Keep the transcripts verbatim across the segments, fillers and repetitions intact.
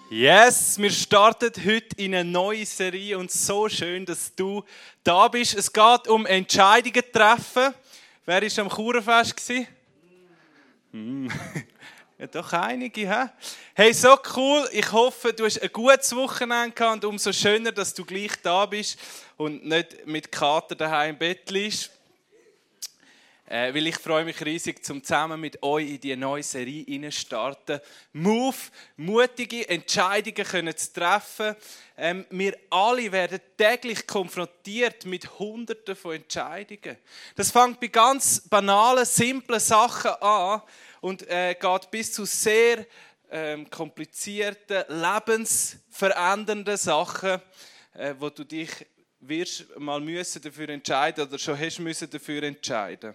Yes, wir starten heute in eine neue Serie und so schön, dass du da bist. Es geht um Entscheidungen treffen. Wer war am Chaurenfest? Mm. Ja, doch einige. He? Hey, so cool. Ich hoffe, du hast ein gutes Wochenende gehabt und umso schöner, dass du gleich da bist und nicht mit Kater daheim im Bett liegst. Äh, weil ich freue mich riesig, zum zusammen mit euch in diese neue Serie hineinstarten. Move, mutige Entscheidungen können zu treffen. Ähm, wir alle werden täglich konfrontiert mit Hunderten von Entscheidungen. Das fängt bei ganz banalen, simplen Sachen an und äh, geht bis zu sehr ähm, komplizierten, lebensverändernden Sachen, äh, wo du dich wirst mal müssen dafür entscheiden oder schon hast müssen dafür entscheiden.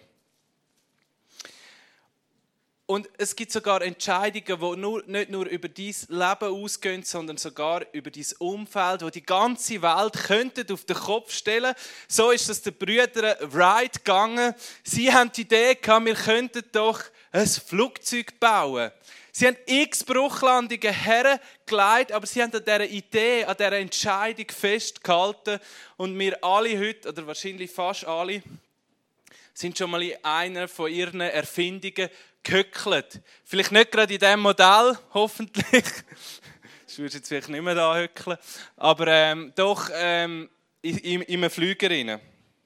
Und es gibt sogar Entscheidungen, die nur, nicht nur über dein Leben ausgehen, sondern sogar über dein Umfeld, wo die ganze Welt könnten auf den Kopf stellen. So ist das den Brüdern Wright gegangen. Sie haben die Idee gehabt, wir könnten doch ein Flugzeug bauen. Sie haben x Bruchlandungen hergelegt, aber sie haben an dieser Idee, an dieser Entscheidung festgehalten. Und wir alle heute, oder wahrscheinlich fast alle, sind schon mal in einer von ihren Erfindungen gehöckelt. Vielleicht nicht gerade in diesem Modell, hoffentlich. Das würdest du jetzt vielleicht nicht mehr da höckeln. Aber ähm, doch ähm, in, in, in einem Flüger rein.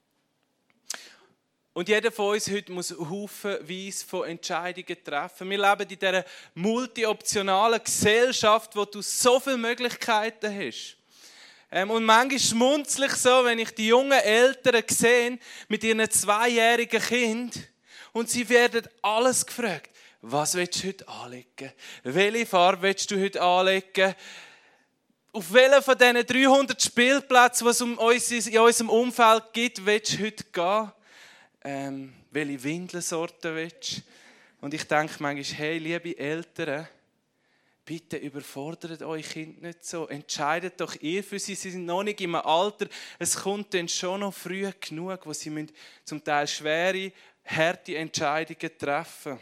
Und jeder von uns heute muss haufenweise von Entscheidungen treffen. Wir leben in dieser multi-optionalen Gesellschaft, wo du so viele Möglichkeiten hast. Ähm, und manchmal schmunzle ich so, wenn ich die jungen Eltern sehe mit ihren zweijährigen Kind und sie werden alles gefragt. Was willst du heute anlegen? Welche Farbe willst du heute anlegen? Auf welchen von diesen dreihundert Spielplätzen, die es um uns, in unserem Umfeld gibt, willst du heute gehen? Ähm, welche Windelsorte willst du? Und ich denke manchmal, hey, liebe Eltern, bitte überfordert euch Kind nicht so. Entscheidet doch ihr für sie. Sie sind noch nicht im Alter. Es kommt dann schon noch früh genug, wo sie müssen zum Teil schwere, harte Entscheidungen treffen.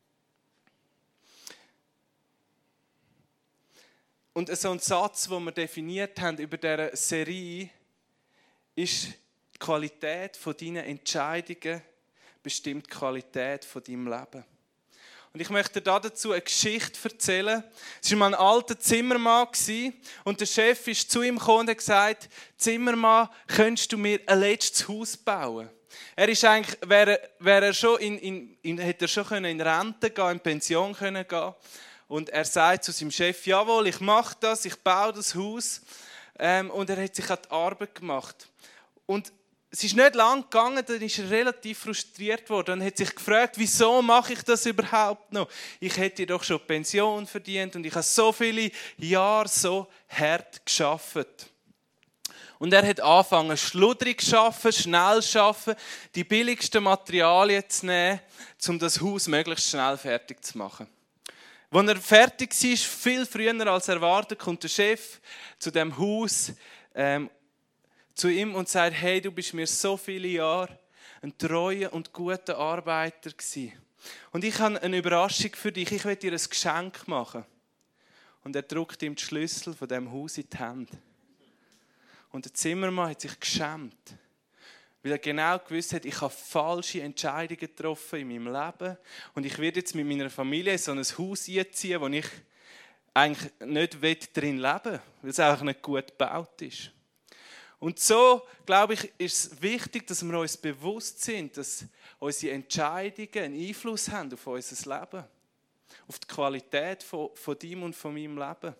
Und so ein Satz, den wir definiert haben über diese Serie, ist, die Qualität deiner Entscheidungen bestimmt die Qualität deines Lebens. Und ich möchte dir dazu eine Geschichte erzählen. Es war mal ein alter Zimmermann und der Chef ist zu ihm gekommen und hat gesagt, Zimmermann, könntest du mir ein letztes Haus bauen? Er ist eigentlich, wäre, wäre er schon in, in, in, hätte er schon in Rente gehen, in Pension können gehen. Und er sagt zu seinem Chef, jawohl, ich mache das, ich baue das Haus. Ähm, und er hat sich an die Arbeit gemacht. Und es ist nicht lang gegangen, dann ist er relativ frustriert worden und hat sich gefragt, wieso mache ich das überhaupt noch? Ich hätte doch schon Pension verdient und ich habe so viele Jahre so hart gearbeitet. Und er hat angefangen, schludrig zu arbeiten, schnell zu arbeiten, die billigsten Materialien zu nehmen, um das Haus möglichst schnell fertig zu machen. Als er fertig war, viel früher als erwartet, kommt der Chef zu dem Haus ähm, zu ihm und sagt, hey, du bist mir so viele Jahre ein treuer und guter Arbeiter gewesen. Und ich habe eine Überraschung für dich, ich will dir ein Geschenk machen. Und er drückt ihm die Schlüssel von dem Haus in die Hände. Und der Zimmermann hat sich geschämt, weil er genau gewusst hat, ich habe falsche Entscheidungen getroffen in meinem Leben und ich werde jetzt mit meiner Familie in so ein Haus einziehen, wo ich eigentlich nicht drin leben will, weil es einfach nicht gut gebaut ist. Und so, glaube ich, ist es wichtig, dass wir uns bewusst sind, dass unsere Entscheidungen einen Einfluss haben auf unser Leben, auf die Qualität von, von deinem und von meinem Leben.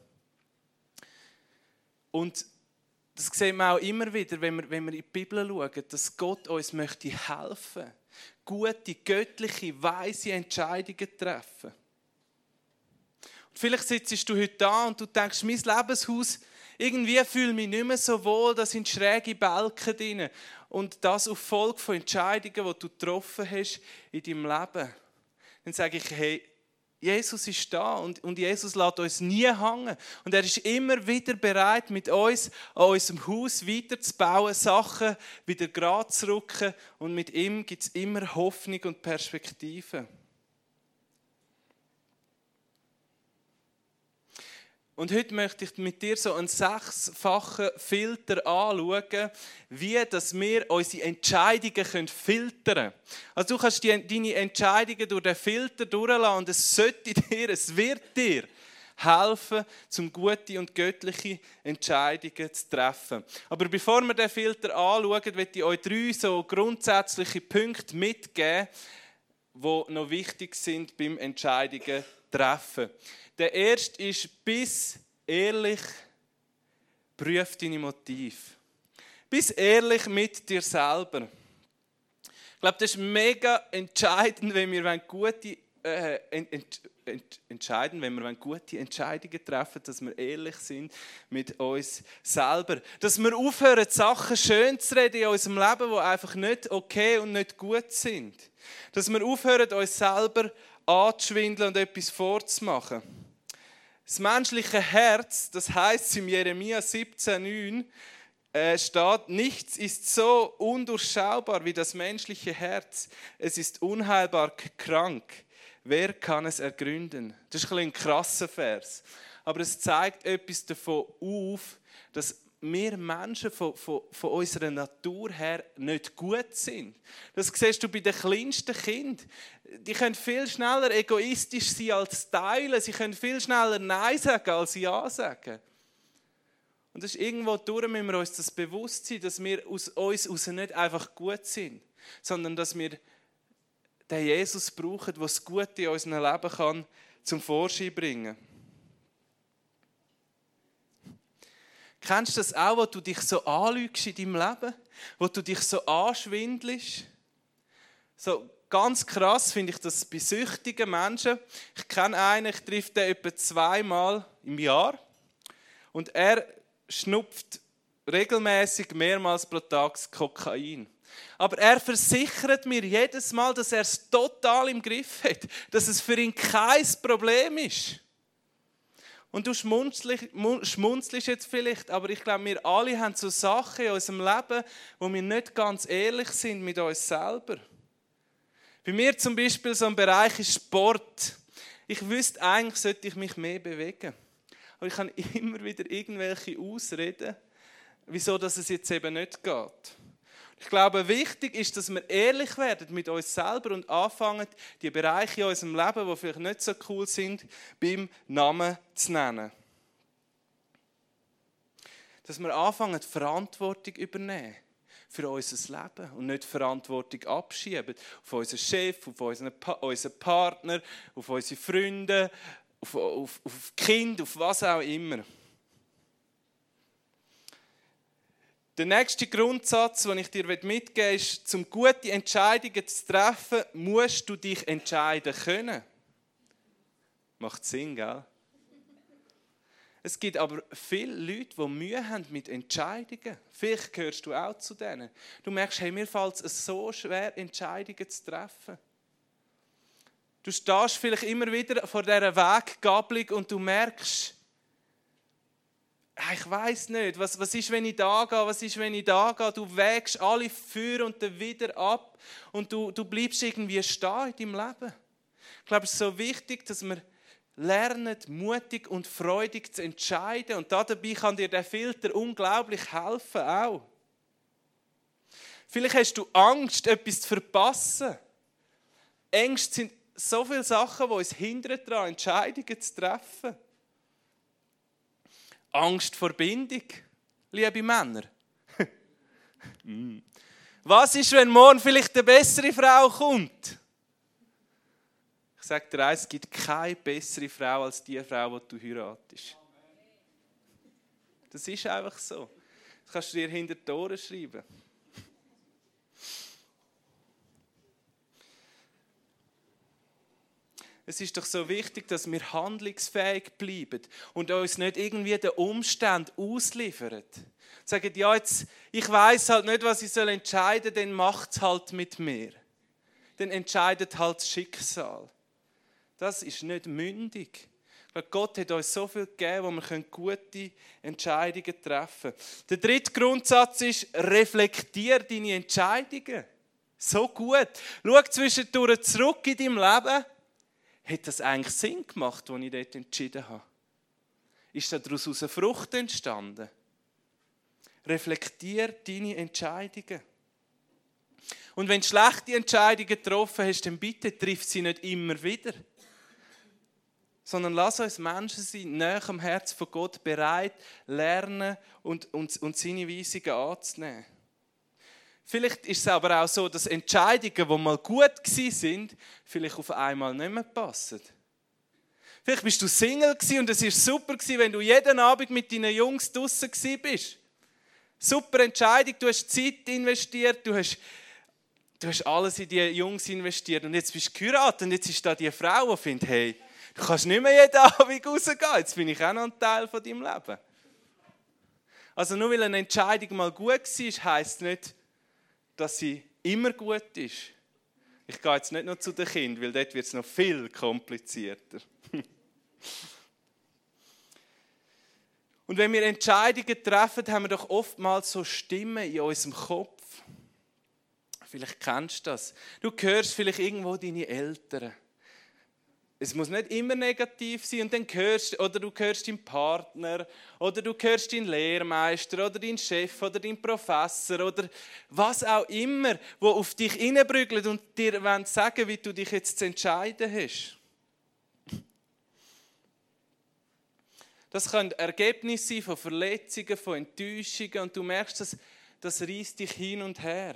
Und das sehen wir auch immer wieder, wenn wir, wenn wir in die Bibel schauen, dass Gott uns möchte helfen, gute, göttliche, weise Entscheidungen zu treffen. Und vielleicht sitzt du heute da und du denkst, mein Lebenshaus, irgendwie fühle ich mich nicht mehr so wohl, da sind schräge Balken drin. Und das auf Folge von Entscheidungen, die du getroffen hast in deinem Leben. Dann sage ich, hey, Jesus ist da und, und Jesus lässt uns nie hängen. Und er ist immer wieder bereit, mit uns an unserem Haus weiterzubauen, Sachen wieder gerade zu rücken. Und mit ihm gibt es immer Hoffnung und Perspektive. Und heute möchte ich mit dir so einen sechsfachen Filter anschauen, wie dass wir unsere Entscheidungen filtern können. Also du kannst die, deine Entscheidungen durch den Filter durchlassen und es sollte dir, es wird dir helfen, um gute und göttliche Entscheidungen zu treffen. Aber bevor wir den Filter anschauen, möchte ich euch drei so grundsätzliche Punkte mitgeben, die noch wichtig sind beim Entscheidungen treffen. Der erste ist, bist ehrlich, prüf deine Motive. Bist ehrlich mit dir selber. Ich glaube, das ist mega entscheidend, wenn wir gute, äh, ent, ent, ent, entscheiden, wenn wir gute Entscheidungen treffen, dass wir ehrlich sind mit uns selber. Dass wir aufhören, Sachen schön zu reden in unserem Leben, die einfach nicht okay und nicht gut sind. Dass wir aufhören, uns selber anzuschwindeln und etwas vorzumachen. Das menschliche Herz, das heisst im Jeremia siebzehn neun, äh, steht, nichts ist so undurchschaubar wie das menschliche Herz. Es ist unheilbar krank. Wer kann es ergründen? Das ist ein, ein krasser Vers. Aber es zeigt etwas davon auf, dass wir Menschen von, von, von unserer Natur her nicht gut sind. Das siehst du bei den kleinsten Kindern. Die können viel schneller egoistisch sein als teilen. Sie können viel schneller Nein sagen als Ja sagen. Und das ist irgendwo durch, müssen wir uns das bewusst sein, dass wir aus uns heraus nicht einfach gut sind, sondern dass wir den Jesus brauchen, der das Gute in unserem Leben kann, zum Vorschein bringen. Kennst du das auch, wo du dich so anlügst in deinem Leben? Wo du dich so anschwindelst? So ganz krass finde ich das bei süchtigen Menschen. Ich kenne einen, ich treffe den etwa zweimal im Jahr. Und er schnupft regelmäßig mehrmals pro Tag Kokain. Aber er versichert mir jedes Mal, dass er es total im Griff hat. Dass es für ihn kein Problem ist. Und du schmunzelst jetzt vielleicht, aber ich glaube, wir alle haben so Sachen in unserem Leben, wo wir nicht ganz ehrlich sind mit uns selber. Bei mir zum Beispiel so ein Bereich ist Sport. Ich wüsste, eigentlich sollte ich mich mehr bewegen. Aber ich habe immer wieder irgendwelche Ausreden, wieso dass es jetzt eben nicht geht. Ich glaube, wichtig ist, dass wir ehrlich werden mit uns selber und anfangen, die Bereiche in unserem Leben, die vielleicht nicht so cool sind, beim Namen zu nennen. Dass wir anfangen, Verantwortung zu übernehmen für unser Leben und nicht Verantwortung abschieben auf unseren Chef, auf unseren, pa- unseren Partner, auf unsere Freunde, auf, auf, auf Kind, auf was auch immer. Der nächste Grundsatz, den ich dir mitgeben will, ist, um gute Entscheidungen zu treffen, musst du dich entscheiden können. Macht Sinn, gell? Es gibt aber viele Leute, die Mühe haben mit Entscheidungen. Vielleicht gehörst du auch zu denen. Du merkst, hey, mir fällt es so schwer, Entscheidungen zu treffen. Du stehst vielleicht immer wieder vor dieser Weggabelung und du merkst, ich weiss nicht, was, was ist, wenn ich da gehe, was ist, wenn ich da gehe. Du wägst alle für und dann wieder ab und du, du bleibst irgendwie stehen in deinem Leben. Ich glaube, es ist so wichtig, dass wir lernen, mutig und freudig zu entscheiden. Und dabei kann dir der Filter unglaublich helfen auch. Vielleicht hast du Angst, etwas zu verpassen. Ängste sind so viele Sachen, die uns hindern daran, Entscheidungen zu treffen. Angst vor Bindung, liebe Männer. Was ist, wenn morgen vielleicht eine bessere Frau kommt? Ich sage dir eins, es gibt keine bessere Frau als die Frau, die du heiratest. Das ist einfach so. Das kannst du dir hinter die Ohren schreiben. Es ist doch so wichtig, dass wir handlungsfähig bleiben und uns nicht irgendwie den Umständen ausliefern. Sagen, ja, jetzt, ich weiss halt nicht, was ich entscheiden soll, dann macht es halt mit mir. Dann entscheidet halt das Schicksal. Das ist nicht mündig. Gott hat uns so viel gegeben, wo wir gute Entscheidungen treffen können. Der dritte Grundsatz ist, reflektiere deine Entscheidungen. So gut. Schau zwischendurch zurück in deinem Leben. Hat das eigentlich Sinn gemacht, als ich dort entschieden habe? Ist daraus eine Frucht entstanden? Reflektier deine Entscheidungen. Und wenn du schlechte Entscheidungen getroffen hast, dann bitte triff sie nicht immer wieder. Sondern lass uns Menschen sein, nahe am Herz von Gott, bereit, lernen und, und, und seine Weisungen anzunehmen. Vielleicht ist es aber auch so, dass Entscheidungen, die mal gut waren, vielleicht auf einmal nicht mehr passen. Vielleicht bist du Single und es war super, wenn du jeden Abend mit deinen Jungs draussen warst. Super Entscheidung, du hast Zeit investiert, du hast, du hast alles in die Jungs investiert und jetzt bist du geheiratet und jetzt ist da die Frau, die findet, hey, du kannst nicht mehr jeden Abend rausgehen, jetzt bin ich auch noch ein Teil von deinem Leben. Also nur weil eine Entscheidung mal gut war, heisst nicht, dass sie immer gut ist. Ich gehe jetzt nicht noch zu den Kindern, weil dort wird es noch viel komplizierter. Und wenn wir Entscheidungen treffen, haben wir doch oftmals so Stimmen in unserem Kopf. Vielleicht kennst du das. Du hörst vielleicht irgendwo deine Eltern. Es muss nicht immer negativ sein und dann hörst oder du hörst deinen Partner oder du hörst deinen Lehrmeister oder deinen Chef oder deinen Professor oder was auch immer, wo auf dich einprügelt und dir sagen wollen, wie du dich jetzt zu entscheiden hast. Das können Ergebnisse sein von Verletzungen, von Enttäuschungen und du merkst, das, das reißt dich hin und her.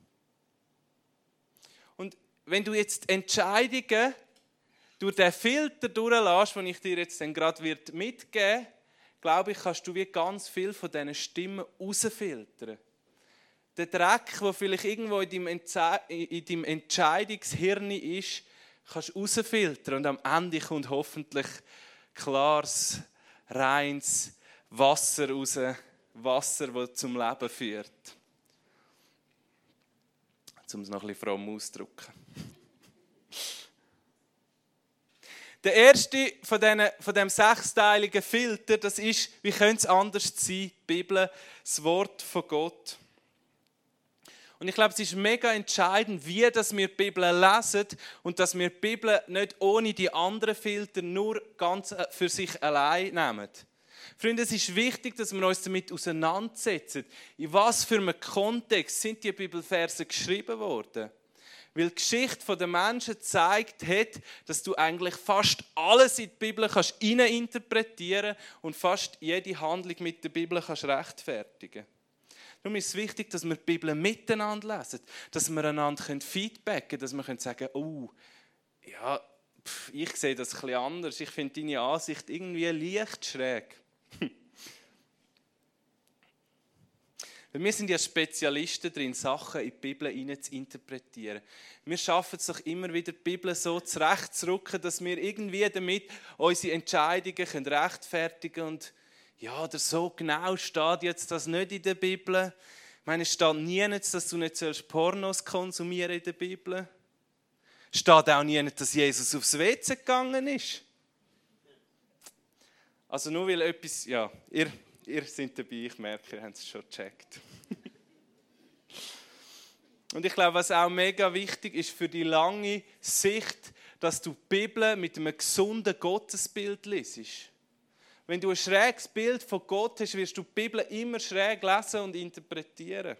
Und wenn du jetzt Entscheidungen durch den Filter durchlässt, den ich dir jetzt dann gerade mitgeben werde, glaube ich, kannst du wie ganz viel von diesen Stimmen rausfiltern. Der Dreck, der vielleicht irgendwo in deinem, Entze- in deinem Entscheidungshirn ist, kannst du rausfiltern und am Ende kommt hoffentlich klares, reines Wasser raus, Wasser, das zum Leben führt. Um es noch ein bisschen fromm auszudrücken. Der erste von diesem von dem sechsteiligen Filter, das ist, wie könnte es anders sein, die Bibel, das Wort von Gott. Und ich glaube, es ist mega entscheidend, wie dass wir die Bibel lesen und dass wir die Bibel nicht ohne die anderen Filter nur ganz für sich allein nehmen. Freunde, es ist wichtig, dass wir uns damit auseinandersetzen. In was für einem Kontext sind die Bibelverse geschrieben worden? Weil die Geschichte der Menschen gezeigt hat, dass du eigentlich fast alles in die Bibel kannst hineininterpretieren und fast jede Handlung mit der Bibel kannst rechtfertigen. Darum ist es wichtig, dass wir die Bibel miteinander lesen, dass wir einander feedbacken können, dass wir sagen können, oh, ja, pff, ich sehe das ein bisschen anders, ich finde deine Ansicht irgendwie leicht schräg. Weil wir sind ja Spezialisten darin, Sachen in die Bibel hinein zu interpretieren. Wir schaffen es doch immer wieder, die Bibel so zurechtzurücken, dass wir irgendwie damit unsere Entscheidungen rechtfertigen können. Und ja, oder so genau steht jetzt das nicht in der Bibel. Ich meine, es steht nirgends, dass du nicht Pornos konsumieren in der Bibel. Es steht auch nirgends, dass Jesus aufs W C gegangen ist. Also nur weil etwas, ja, ihr... Ihr seid dabei, ich merke, ihr habt es schon gecheckt. Und ich glaube, was auch mega wichtig ist für die lange Sicht, dass du die Bibel mit einem gesunden Gottesbild liest. Wenn du ein schräges Bild von Gott hast, wirst du die Bibel immer schräg lesen und interpretieren.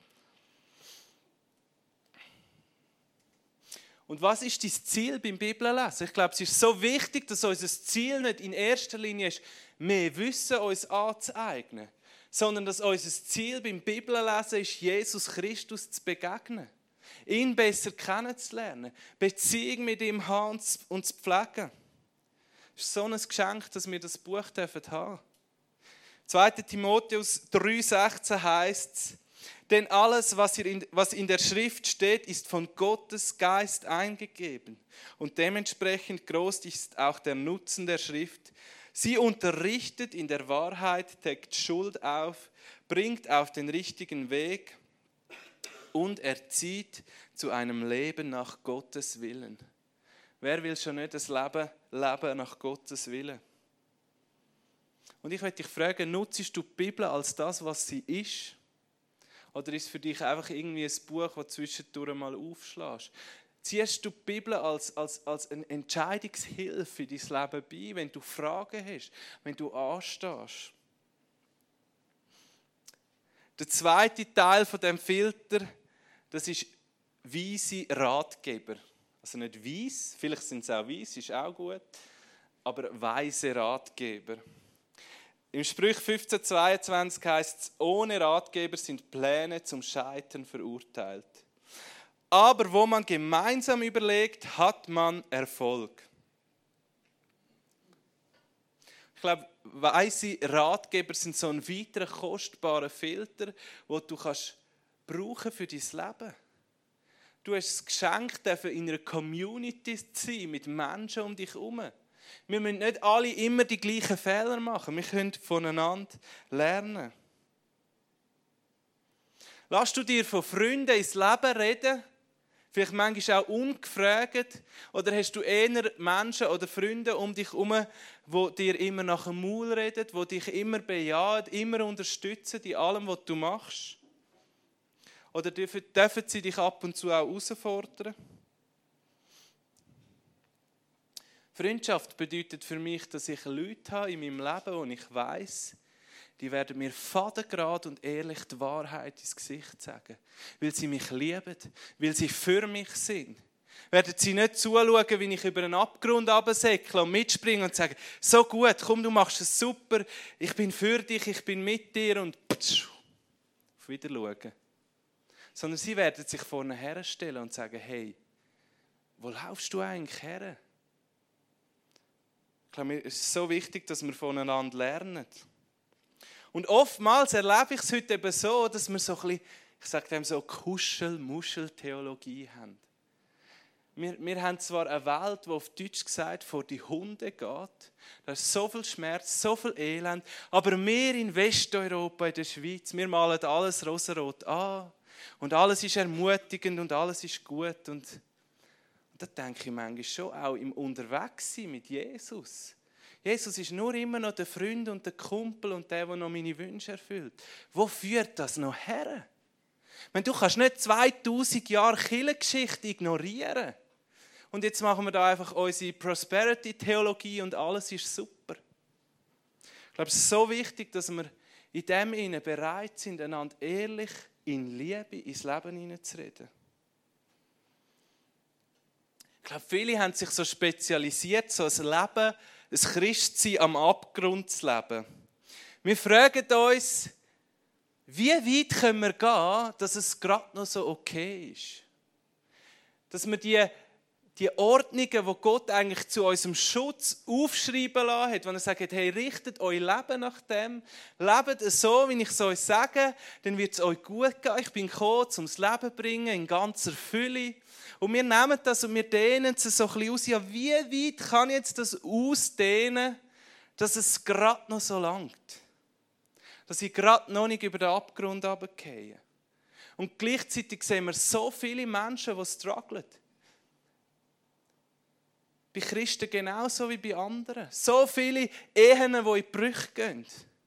Und was ist dein Ziel beim Bibellesen? Ich glaube, es ist so wichtig, dass unser Ziel nicht in erster Linie ist, mehr Wissen uns anzueignen, sondern dass unser Ziel beim Bibellesen ist, Jesus Christus zu begegnen, ihn besser kennenzulernen, Beziehung mit ihm haben und zu pflegen. Es ist so ein Geschenk, dass wir das Buch haben dürfen. zweiter Timotheus drei sechzehn heisst es, denn alles, was in der Schrift steht, ist von Gottes Geist eingegeben. Und dementsprechend groß ist auch der Nutzen der Schrift. Sie unterrichtet in der Wahrheit, deckt Schuld auf, bringt auf den richtigen Weg und erzieht zu einem Leben nach Gottes Willen. Wer will schon nicht das Leben leben nach Gottes Willen? Und ich möchte dich fragen, nutzt du die Bibel als das, was sie ist? Oder ist es für dich einfach irgendwie ein Buch, das du zwischendurch mal aufschlägst? Ziehst du die Bibel als, als, als eine Entscheidungshilfe in dein Leben bei, wenn du Fragen hast, wenn du anstehst? Der zweite Teil von dem Filter, das ist weise Ratgeber. Also nicht weise, vielleicht sind es auch weise, ist auch gut, aber weise Ratgeber. Im Sprüch fünfzehn zweiundzwanzig heißt es, ohne Ratgeber sind Pläne zum Scheitern verurteilt. Aber wo man gemeinsam überlegt, hat man Erfolg. Ich glaube, weise Ratgeber sind so ein weiterer kostbarer Filter, den du kannst brauchen für dein Leben. Du hast das Geschenk, in einer Community zu sein, mit Menschen um dich herum. Wir müssen nicht alle immer die gleichen Fehler machen. Wir können voneinander lernen. Lass du dir von Freunden ins Leben reden, vielleicht manchmal auch ungefragt, oder hast du eher Menschen oder Freunde um dich herum, die dir immer nach dem Maul reden, die dich immer bejahen, immer unterstützen in allem, was du machst? Oder dürfen, dürfen sie dich ab und zu auch herausfordern? Freundschaft bedeutet für mich, dass ich Leute habe in meinem Leben, wo ich weiss, die werden mir fadengerade und ehrlich die Wahrheit ins Gesicht sagen. Weil sie mich lieben, weil sie für mich sind. Werden sie nicht zuschauen, wie ich über einen Abgrund runtersäckle und mitspringe und sage, so gut, komm, du machst es super, ich bin für dich, ich bin mit dir und ptsch, auf Wiedersehen. Sondern sie werden sich vorne herstellen und sagen, hey, wo laufst du eigentlich her? Ich glaube, es ist so wichtig, dass wir voneinander lernen. Und oftmals erlebe ich es heute eben so, dass wir so ein bisschen, ich sage dem so, Kuschel-Muschel-Theologie haben. Wir, wir haben zwar eine Welt, die auf Deutsch gesagt vor die Hunde geht. Da ist so viel Schmerz, so viel Elend. Aber wir in Westeuropa, in der Schweiz, wir malen alles rosarot an. Und alles ist ermutigend und alles ist gut. Und, und da denke ich manchmal schon auch im Unterwegssein mit Jesus. Jesus ist nur immer noch der Freund und der Kumpel und der, der noch meine Wünsche erfüllt. Wo führt das noch her? Wenn du kannst nicht zweitausend Jahre Kirchengeschichte ignorieren. Und jetzt machen wir da einfach unsere Prosperity-Theologie und alles ist super. Ich glaube, es ist so wichtig, dass wir in dem Sinne bereit sind, einander ehrlich in Liebe ins Leben hineinzureden. Ich glaube, viele haben sich so spezialisiert, so ein Leben, ein Christsein am Abgrund zu leben. Wir fragen uns, wie weit können wir gehen, dass es gerade noch so okay ist? Dass wir die, die Ordnungen, die Gott eigentlich zu unserem Schutz aufschreiben lassen hat, wenn er sagt, hey, richtet euer Leben nach dem, lebt so, wie ich es euch sage, dann wird es euch gut gehen. Ich bin gekommen, um das Leben zu bringen, in ganzer Fülle. Und wir nehmen das und wir dehnen es so ein bisschen aus. Ja, wie weit kann ich jetzt das ausdehnen, dass es gerade noch so langt? Dass ich gerade noch nicht über den Abgrund runtergehe. Und gleichzeitig sehen wir so viele Menschen, die strugglen. Bei Christen genauso wie bei anderen. So viele Ehen, die in die Brüche gehen.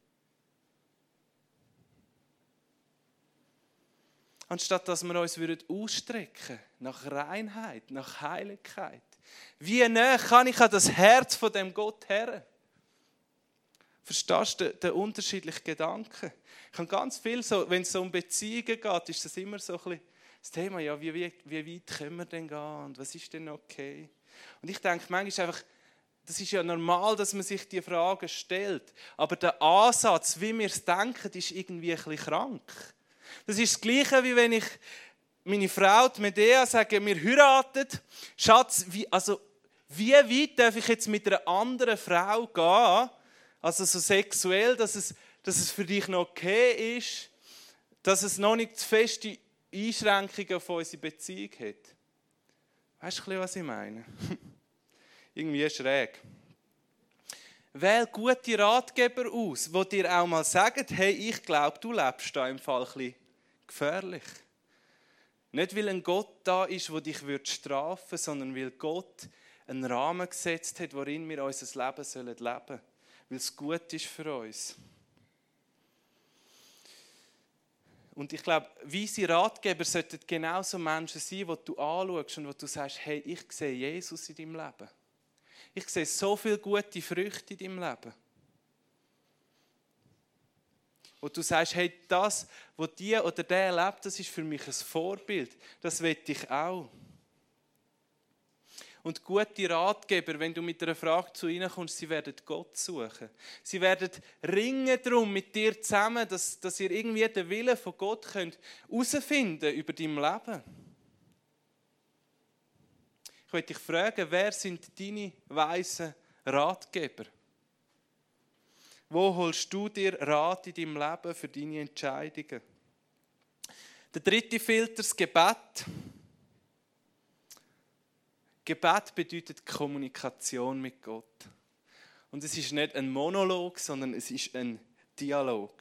Anstatt dass wir uns ausstrecken würden nach Reinheit, nach Heiligkeit. Wie nah kann ich an das Herz von dem Gott her? Verstehst du den, den unterschiedlichen Gedanken? Ich habe ganz viel, so, wenn es so um Beziehungen geht, ist das immer so ein bisschen das Thema, ja, wie, wie, wie weit können wir denn gehen und was ist denn okay? Und ich denke manchmal einfach, das ist ja normal, dass man sich diese Fragen stellt, aber der Ansatz, wie wir es denken, ist irgendwie ein bisschen krank. Das ist das Gleiche, wie wenn ich meine Frau, die Medea, sage, wir heiraten. Schatz, wie, also, wie weit darf ich jetzt mit einer anderen Frau gehen, also so sexuell, dass es, dass es für dich noch okay ist, dass es noch nicht zu feste Einschränkungen auf unsere Beziehung hat? Weißt du, was ich meine? Irgendwie schräg. Wähl gute Ratgeber aus, die dir auch mal sagen, hey, ich glaube, du lebst da im Fall ein bisschen gefährlich. Nicht, weil ein Gott da ist, der dich strafen würde, sondern weil Gott einen Rahmen gesetzt hat, worin wir unser Leben leben sollen. Weil es gut ist für uns. Und ich glaube, weise Ratgeber sollten genauso Menschen sein, die du anschaust und wo du sagst, hey, ich sehe Jesus in deinem Leben. Ich sehe so viele gute Früchte in deinem Leben. Wo du sagst, hey, das, was die oder der erlebt, das ist für mich ein Vorbild. Das will ich auch. Und gute Ratgeber, wenn du mit einer Frage zu ihnen kommst, sie werden Gott suchen. Sie werden ringen darum mit dir zusammen, dass, dass ihr irgendwie den Willen von Gott könnt herausfinden über dein Leben. Ich möchte dich fragen, wer sind deine weisen Ratgeber? Wo holst du dir Rat in deinem Leben für deine Entscheidungen? Der dritte Filter, das Gebet. Gebet bedeutet Kommunikation mit Gott. Und es ist nicht ein Monolog, sondern es ist ein Dialog,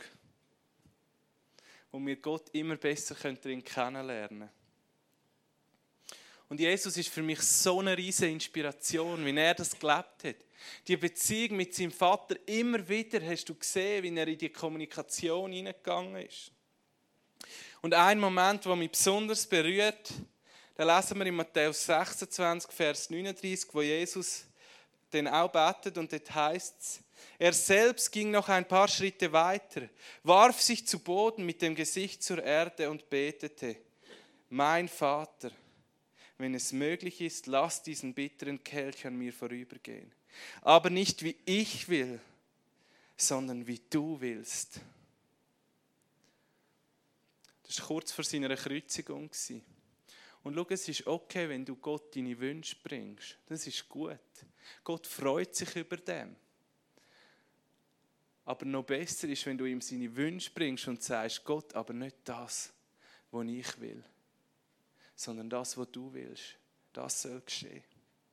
wo wir Gott immer besser drin kennenlernen können. Und Jesus ist für mich so eine riesige Inspiration, wie er das gelebt hat. Die Beziehung mit seinem Vater, immer wieder hast du gesehen, wie er in die Kommunikation hineingegangen ist. Und ein Moment, der mich besonders berührt, da lesen wir in Matthäus sechsundzwanzig, Vers neununddreißig, wo Jesus dann auch betet und dort heißt es, er selbst ging noch ein paar Schritte weiter, warf sich zu Boden mit dem Gesicht zur Erde und betete, mein Vater, wenn es möglich ist, lass diesen bitteren Kelch an mir vorübergehen. Aber nicht wie ich will, sondern wie du willst. Das war kurz vor seiner Kreuzigung. Und schau, es ist okay, wenn du Gott deine Wünsche bringst. Das ist gut. Gott freut sich über dem. Aber noch besser ist, wenn du ihm seine Wünsche bringst und sagst, Gott, aber nicht das, was ich will, sondern das, was du willst. Das soll geschehen.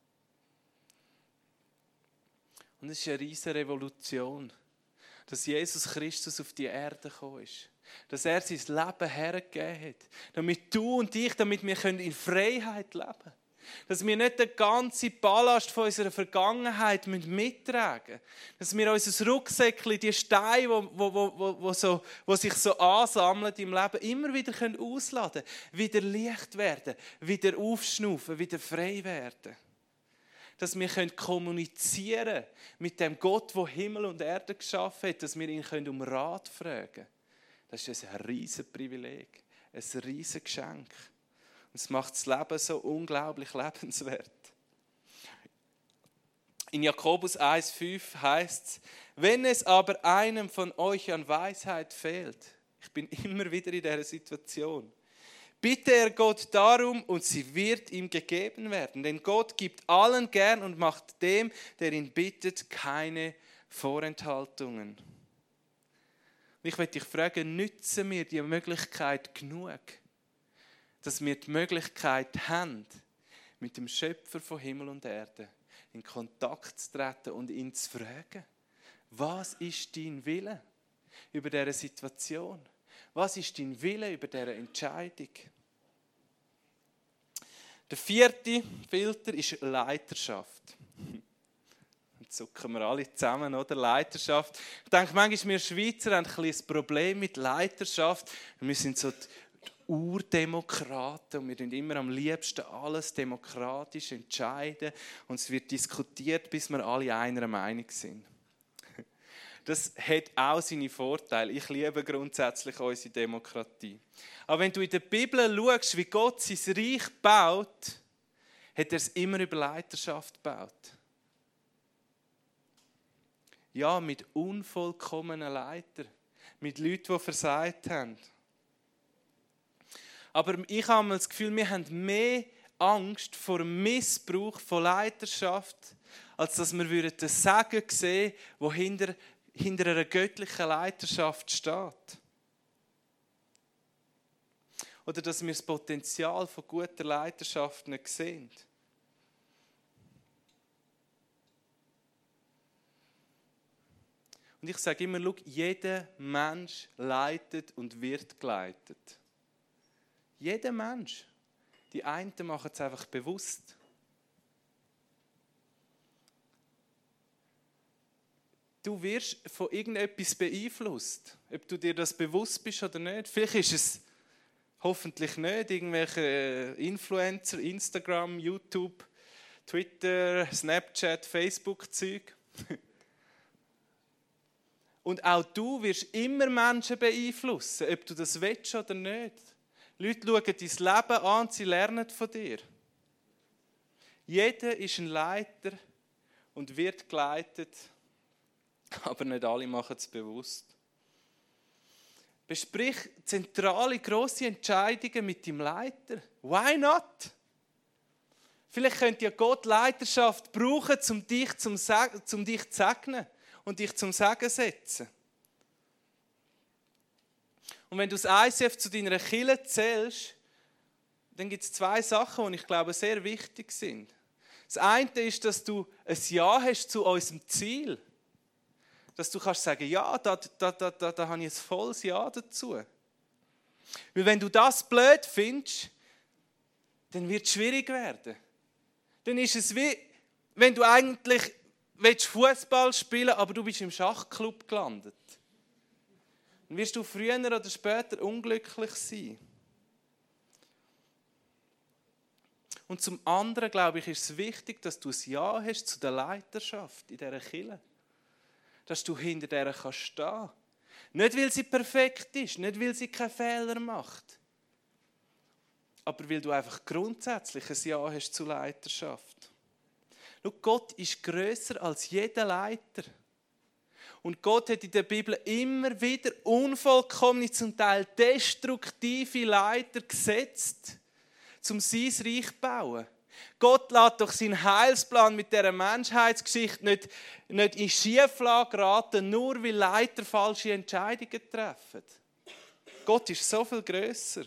Und es ist eine riesige Revolution, dass Jesus Christus auf die Erde gekommen ist. Dass er sein Leben hergegeben hat. Damit du und ich, damit wir in Freiheit leben können. Dass wir nicht den ganzen Ballast von unserer Vergangenheit mittragen müssen. Dass wir unser Rucksäckchen, die Steine, wo, wo, wo, wo, so, wo sich so ansammeln im Leben, immer wieder ausladen können. Wieder Licht werden, wieder aufschnaufen, wieder frei werden. Dass wir kommunizieren können mit dem Gott, der Himmel und Erde geschaffen hat. Dass wir ihn um Rat fragen können. Das ist ein riesiges Privileg, ein riesiges Geschenk. Und es macht das Leben so unglaublich lebenswert. In Jakobus eins fünf heißt es, wenn es aber einem von euch an Weisheit fehlt, ich bin immer wieder in dieser Situation, bitte er Gott darum und sie wird ihm gegeben werden. Denn Gott gibt allen gern und macht dem, der ihn bittet, keine Vorenthaltungen. Ich möchte dich fragen, nützen wir die Möglichkeit genug, dass wir die Möglichkeit haben, mit dem Schöpfer von Himmel und Erde in Kontakt zu treten und ihn zu fragen, was ist dein Wille über diese Situation? Was ist dein Wille über diese Entscheidung? Der vierte Filter ist Leiterschaft. Zucken wir alle zusammen, oder? Leiterschaft. Ich denke, manchmal wir Schweizer haben ein bisschen ein Problem mit Leiterschaft. Wir sind so die Urdemokraten und wir tun immer am liebsten alles demokratisch entscheiden und es wird diskutiert, bis wir alle einer Meinung sind. Das hat auch seine Vorteile. Ich liebe grundsätzlich unsere Demokratie. Aber wenn du in der Bibel schaust, wie Gott sein Reich baut, hat er es immer über Leiterschaft gebaut. Ja, mit unvollkommenen Leitern. Mit Leuten, die versagt haben. Aber ich habe das Gefühl, wir haben mehr Angst vor dem Missbrauch von Leiterschaft, als dass wir den Segen sehen, der hinter, hinter einer göttlichen Leiterschaft steht. Oder dass wir das Potenzial von guter Leiterschaft nicht sehen. Und ich sage immer, schau, jeder Mensch leitet und wird geleitet. Jeder Mensch. Die einen machen es einfach bewusst. du wirst von irgendetwas beeinflusst. Ob du dir das bewusst bist oder nicht. Vielleicht ist es hoffentlich nicht irgendwelche Influencer, Instagram, YouTube, Twitter, Snapchat, Facebook-Zeug. Und auch du wirst immer Menschen beeinflussen, ob du das willst oder nicht. Leute schauen dein Leben an und sie lernen von dir. Jeder ist ein Leiter und wird geleitet, aber nicht alle machen es bewusst. Besprich zentrale, grosse Entscheidungen mit deinem Leiter. Why not? Vielleicht könnte ja Gott Leiterschaft brauchen, um dich, zum, um dich zu segnen und dich zum Segen zu setzen. Und wenn du das I C F zu deiner Kirche zählst, dann gibt es zwei Sachen, die ich glaube sehr wichtig sind. Das eine ist, dass du ein Ja hast zu unserem Ziel. Dass du kannst sagen, ja, da, da, da, da, da habe ich ein volles Ja dazu. Weil wenn du das blöd findest, dann wird es schwierig werden. Dann ist es wie, wenn du eigentlich Fußball spielen willst, aber du bist im Schachclub gelandet. Dann wirst du früher oder später unglücklich sein. Und zum anderen, glaube ich, ist es wichtig, dass du ein Ja hast zu der Leiterschaft in dieser Kirche. Dass du hinter der kannst stehen. Nicht, weil sie perfekt ist, nicht, weil sie keine Fehler macht. Aber weil du einfach grundsätzlich ein Ja hast zur Leiterschaft. Schau, Gott ist grösser als jeder Leiter. Und Gott hat in der Bibel immer wieder unvollkommene, zum Teil destruktive Leiter gesetzt, um sein Reich zu bauen. Gott lässt doch seinen Heilsplan mit dieser Menschheitsgeschichte nicht, nicht in Schieflage geraten, nur weil Leiter falsche Entscheidungen treffen. Gott ist so viel grösser.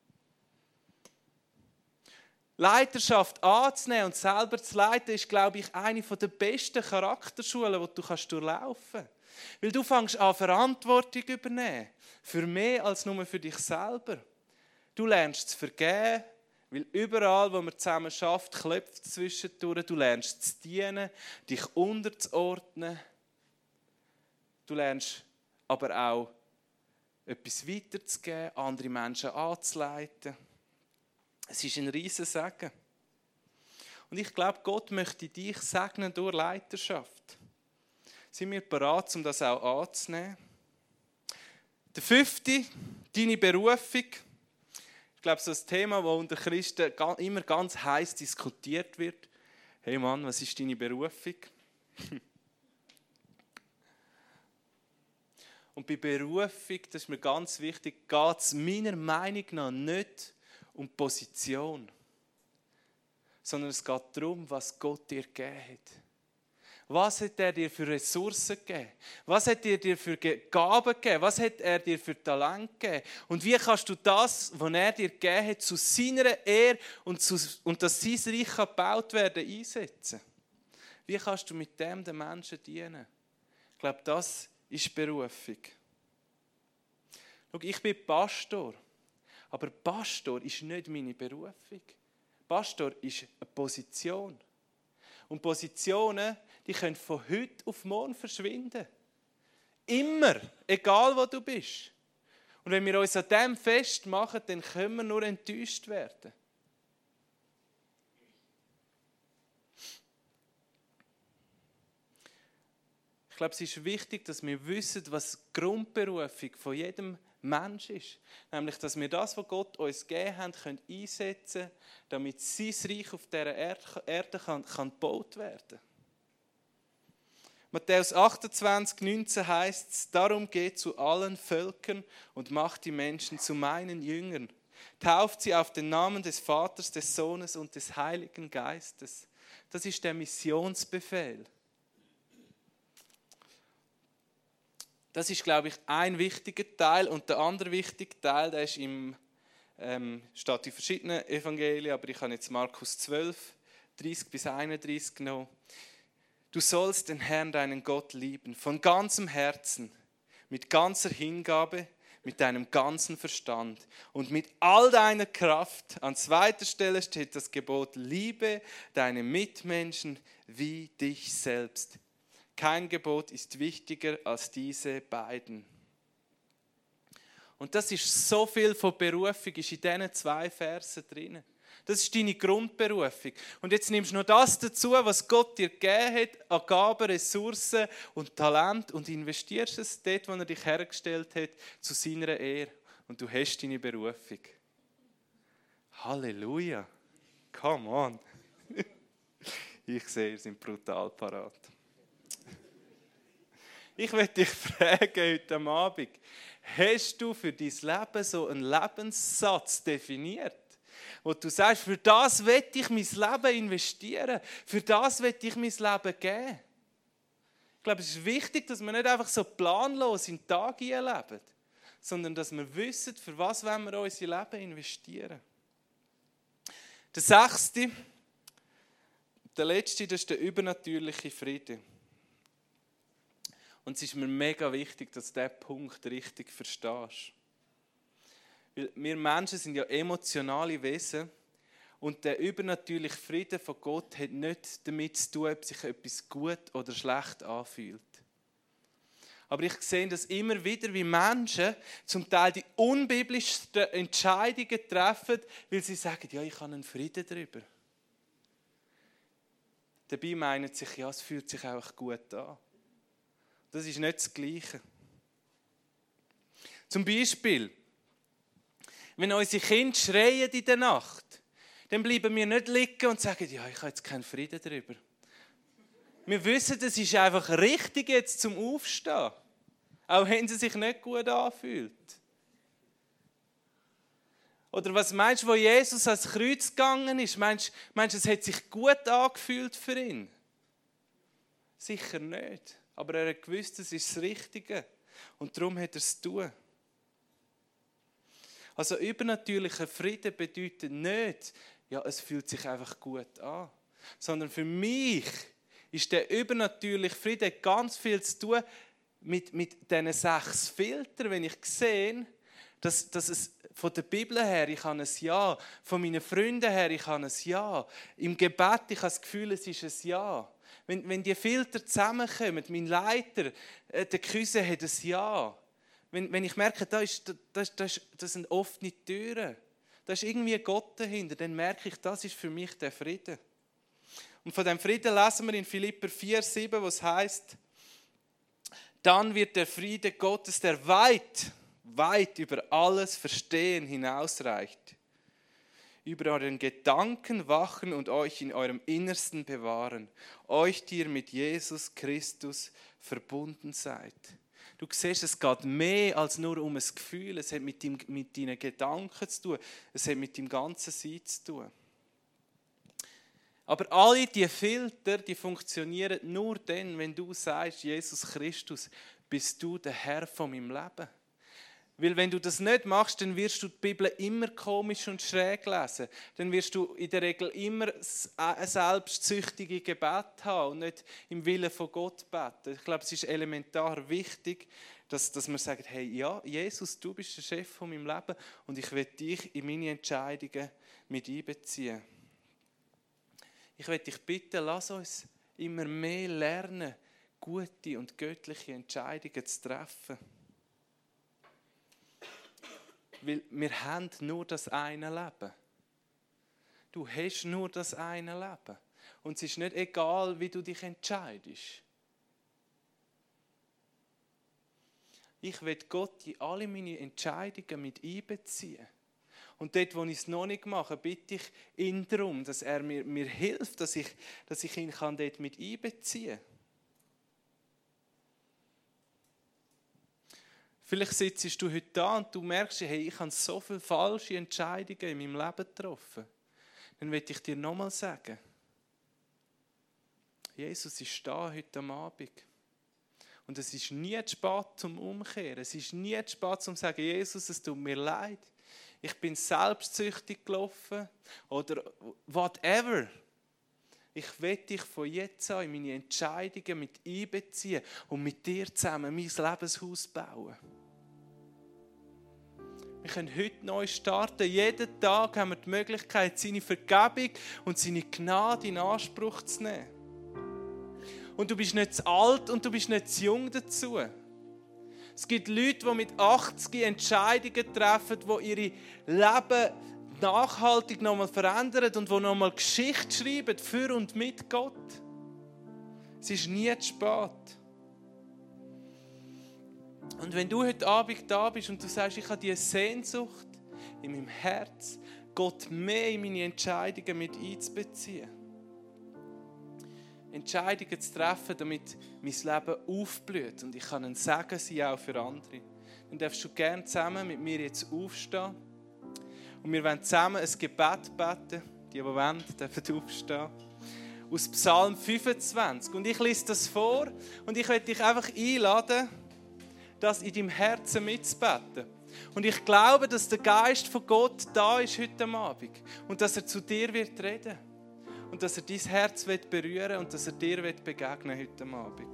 Leiterschaft anzunehmen und selber zu leiten, ist, glaube ich, eine der besten Charakterschulen, die du durchlaufen kannst. Weil du fängst an, Verantwortung zu übernehmen. Für mehr als nur für dich selber. Du lernst zu vergeben, weil überall, wo man zusammen schafft, klopft es zwischendurch. Du lernst zu dienen, dich unterzuordnen. Du lernst aber auch, etwas weiterzugeben, andere Menschen anzuleiten. Es ist ein riesen Segen. Und ich glaube, Gott möchte dich segnen durch Leiterschaft. Sind wir bereit, um das auch anzunehmen? Der fünfte, deine Berufung. Ich glaube, so ein Thema, das unter Christen immer ganz heiß diskutiert wird. Hey Mann, was ist deine Berufung? Und bei Berufung, das ist mir ganz wichtig, geht es meiner Meinung nach nicht um Position, sondern es geht darum, was Gott dir gegeben hat. Was hat er dir für Ressourcen gegeben? Was hat er dir für Gaben gegeben? Was hat er dir für Talent gegeben? Und wie kannst du das, was er dir gegeben hat, zu seiner Ehre und, zu, und dass sein Reich gebaut werden, einsetzen? Wie kannst du mit dem den Menschen dienen? Ich glaube, das ist Berufung. Schau, ich bin Pastor, aber Pastor ist nicht meine Berufung. Pastor ist eine Position. Und Positionen, die können von heute auf morgen verschwinden. Immer, egal wo du bist. Und wenn wir uns an dem festmachen, dann können wir nur enttäuscht werden. Ich glaube, es ist wichtig, dass wir wissen, was die Grundberufung von jedem Mensch ist. Nämlich, dass wir das, was Gott uns gegeben hat, können einsetzen können, damit sein Reich auf dieser Erde kann, kann gebaut werden. Matthäus achtundzwanzig, neunzehn heißt es, darum geht zu allen Völkern und macht die Menschen zu meinen Jüngern. Tauft sie auf den Namen des Vaters, des Sohnes und des Heiligen Geistes. Das ist der Missionsbefehl. Das ist, glaube ich, ein wichtiger Teil. Und der andere wichtige Teil, der ist im, ähm, steht in verschiedenen Evangelien, aber ich habe jetzt Markus zwölf, dreißig bis einunddreißig genommen. Du sollst den Herrn, deinen Gott, lieben, von ganzem Herzen, mit ganzer Hingabe, mit deinem ganzen Verstand und mit all deiner Kraft. An zweiter Stelle steht das Gebot, liebe deine Mitmenschen wie dich selbst. Kein Gebot ist wichtiger als diese beiden. Und das ist so viel von Berufung, ist in diesen zwei Versen drin. Das ist deine Grundberufung. Und jetzt nimmst du noch das dazu, was Gott dir gegeben hat, an Gaben, Ressourcen und Talent und investierst es dort, wo er dich hergestellt hat, zu seiner Ehre. Und du hast deine Berufung. Halleluja. Come on. Ich sehe, ihr seid brutal parat. Ich möchte dich fragen heute Abend, hast du für dein Leben so einen Lebenssatz definiert? Wo du sagst, für das will ich mein Leben investieren, für das will ich mein Leben geben. Ich glaube, es ist wichtig, dass wir nicht einfach so planlos in den Tag leben, sondern dass wir wissen, für was wollen wir unser Leben investieren. Der sechste, der letzte, das ist der übernatürliche Friede. Und es ist mir mega wichtig, dass du diesen Punkt richtig verstehst. Weil wir Menschen sind ja emotionale Wesen und der übernatürliche Frieden von Gott hat nicht damit zu tun, ob sich etwas gut oder schlecht anfühlt. Aber ich sehe das immer wieder, wie Menschen zum Teil die unbiblischsten Entscheidungen treffen, weil sie sagen, ja, ich habe einen Frieden darüber. Dabei meinen sie sich, ja, es fühlt sich auch gut an. Das ist nicht das Gleiche. Zum Beispiel, wenn unsere Kinder schreien in der Nacht, dann bleiben wir nicht liegen und sagen, ja, ich habe jetzt keinen Frieden darüber. Wir wissen, es ist einfach richtig jetzt zum Aufstehen, auch wenn sie sich nicht gut anfühlt. Oder was meinst du, wo Jesus ans Kreuz gegangen ist? Meinst du, es hat sich gut angefühlt für ihn? Sicher nicht. Aber er hat gewusst, das ist das Richtige. Und darum hat er es zu tun. Also übernatürlicher Frieden bedeutet nicht, ja, es fühlt sich einfach gut an. Sondern für mich ist der übernatürliche Frieden ganz viel zu tun mit, mit diesen sechs Filtern, wenn ich sehe, dass, dass es von der Bibel her, ich habe ein Ja, von meinen Freunden her, ich habe ein Ja, im Gebet, ich habe das Gefühl, es ist ein Ja. Wenn, wenn die Filter zusammenkommen, mein Leiter, äh, der Küsse hat ein Ja. Wenn, wenn ich merke, da, ist, da, da, das sind offene Türen, da ist irgendwie Gott dahinter, dann merke ich, das ist für mich der Frieden. Und von dem Frieden lesen wir in Philipper vier, sieben, wo es heißt, dann wird der Friede Gottes, der weit, weit über alles Verstehen hinausreicht, über euren Gedanken wachen und euch in eurem Innersten bewahren, euch, die ihr mit Jesus Christus verbunden seid. Du siehst, es geht mehr als nur um ein Gefühl, es hat mit, dem, mit deinen Gedanken zu tun, es hat mit dem ganzen Sein zu tun. Aber alle diese Filter, die funktionieren nur dann, wenn du sagst, Jesus Christus, bist du der Herr von meinem Leben. Weil wenn du das nicht machst, dann wirst du die Bibel immer komisch und schräg lesen. Dann wirst du in der Regel immer ein selbstsüchtiges Gebet haben und nicht im Willen von Gott beten. Ich glaube, es ist elementar wichtig, dass, dass man sagt, hey, ja, Jesus, du bist der Chef von meinem Leben und ich will dich in meine Entscheidungen mit einbeziehen. Ich will dich bitten, lass uns immer mehr lernen, gute und göttliche Entscheidungen zu treffen. Weil wir haben nur das eine Leben. Du hast nur das eine Leben. Und es ist nicht egal, wie du dich entscheidest. Ich will Gott in alle meine Entscheidungen mit einbeziehen. Und dort, wo ich es noch nicht mache, bitte ich ihn darum, dass er mir, mir hilft, dass ich, dass ich ihn kann dort mit einbeziehen kann. Vielleicht sitzt du heute da und du merkst, hey, ich habe so viele falsche Entscheidungen in meinem Leben getroffen. Dann will ich dir nochmal sagen, Jesus ist da heute am Abend. Und es ist nie zu spät zum Umkehren. Es ist nie zu spät zum sagen, Jesus, es tut mir leid. Ich bin selbstsüchtig gelaufen oder whatever. Ich will dich von jetzt an in meine Entscheidungen mit einbeziehen und mit dir zusammen mein Lebenshaus bauen. Wir können heute neu starten. Jeden Tag haben wir die Möglichkeit, seine Vergebung und seine Gnade in Anspruch zu nehmen. und du bist nicht zu alt und du bist nicht zu jung dazu. Es gibt Leute, die mit achtzig Entscheidungen treffen, die ihre Leben nachhaltig nochmal verändern und die nochmal Geschichte schreiben für und mit Gott. Es ist nie zu spät. Und wenn du heute Abend da bist und du sagst, ich habe diese Sehnsucht in meinem Herz, Gott mehr in meine Entscheidungen mit einzubeziehen. Entscheidungen zu treffen, damit mein Leben aufblüht und ich kann ein Segen sein, auch für andere. Dann darfst du gerne zusammen mit mir jetzt aufstehen. Und wir wollen zusammen ein Gebet beten. Die, die wollen, dürfen aufstehen. Aus Psalm fünfundzwanzig. Und ich lese das vor und ich möchte dich einfach einladen, das in deinem Herzen mitzubeten. Und ich glaube, dass der Geist von Gott da ist heute Abend und dass er zu dir wird reden und dass er dein Herz wird berühren und dass er dir wird begegnen heute Abend.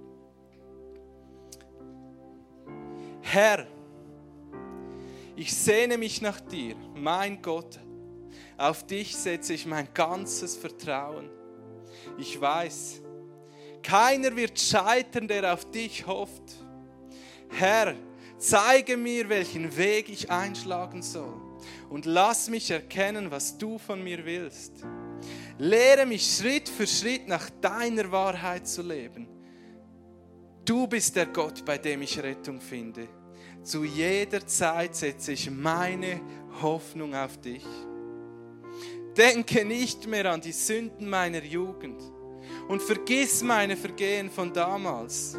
Herr, ich sehne mich nach dir, mein Gott. Auf dich setze ich mein ganzes Vertrauen. Ich weiß, keiner wird scheitern, der auf dich hofft. Herr, zeige mir, welchen Weg ich einschlagen soll und lass mich erkennen, was du von mir willst. Lehre mich Schritt für Schritt nach deiner Wahrheit zu leben. Du bist der Gott, bei dem ich Rettung finde. Zu jeder Zeit setze ich meine Hoffnung auf dich. Denke nicht mehr an die Sünden meiner Jugend und vergiss meine Vergehen von damals.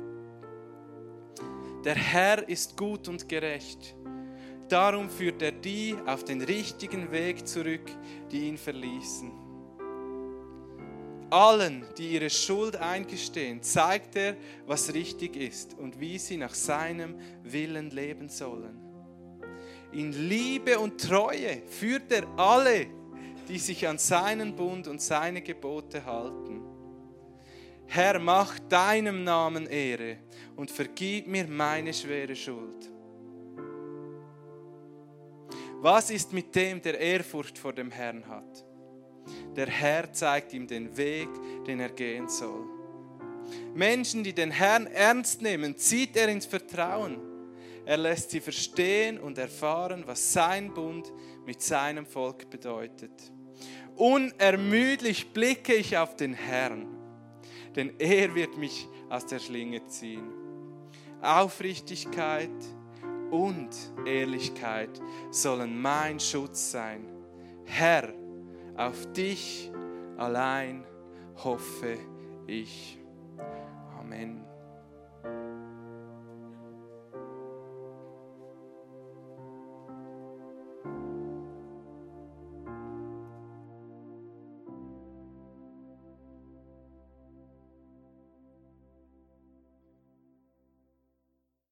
Der Herr ist gut und gerecht. Darum führt er die auf den richtigen Weg zurück, die ihn verließen. Allen, die ihre Schuld eingestehen, zeigt er, was richtig ist und wie sie nach seinem Willen leben sollen. In Liebe und Treue führt er alle, die sich an seinen Bund und seine Gebote halten. Herr, mach deinem Namen Ehre und vergib mir meine schwere Schuld. Was ist mit dem, der Ehrfurcht vor dem Herrn hat? Der Herr zeigt ihm den Weg, den er gehen soll. Menschen, die den Herrn ernst nehmen, zieht er ins Vertrauen. Er lässt sie verstehen und erfahren, was sein Bund mit seinem Volk bedeutet. Unermüdlich blicke ich auf den Herrn, denn er wird mich aus der Schlinge ziehen. Aufrichtigkeit und Ehrlichkeit sollen mein Schutz sein. Herr, auf dich allein hoffe ich. Amen.